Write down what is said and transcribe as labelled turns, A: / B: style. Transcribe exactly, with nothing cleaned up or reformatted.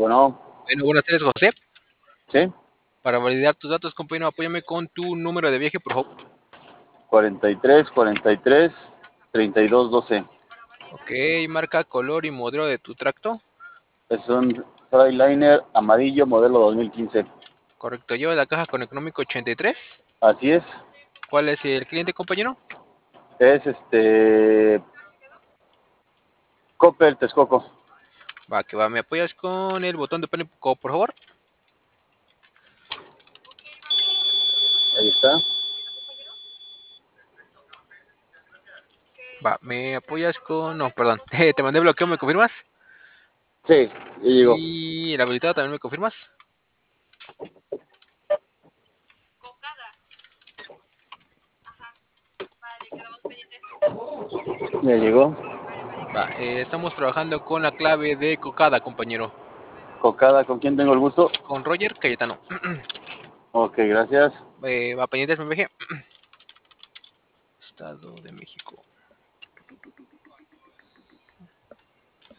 A: bueno,
B: Bueno, buenas tardes, José.
A: ¿sí?
B: Para validar tus datos, compañero, apóyame con tu número de viaje, por favor.
A: cuarenta y tres, cuarenta y tres, treinta y dos, doce.
B: Ok, marca, color y modelo de tu tracto.
A: Es un Freightliner amarillo modelo dos mil quince.
B: Correcto, lleva la caja con económico ochenta y tres.
A: Así es.
B: ¿Cuál es el cliente, compañero?
A: Es este Copper Texcoco.
B: Va, que va, ¿me apoyas con el botón de pánico, por favor?
A: Ahí está.
B: Va, ¿me apoyas con...? No, perdón, te mandé bloqueo, ¿me confirmas?
A: Sí, ya llegó.
B: Y el habilitado también, ¿me confirmas?
A: Ya llegó.
B: Va, eh, estamos trabajando con la clave de cocada, compañero.
A: Cocada, ¿con quién tengo el gusto?
B: Con Roger Cayetano.
A: Ok, gracias.
B: Eh, va, pendientes, me veje. Estado de México.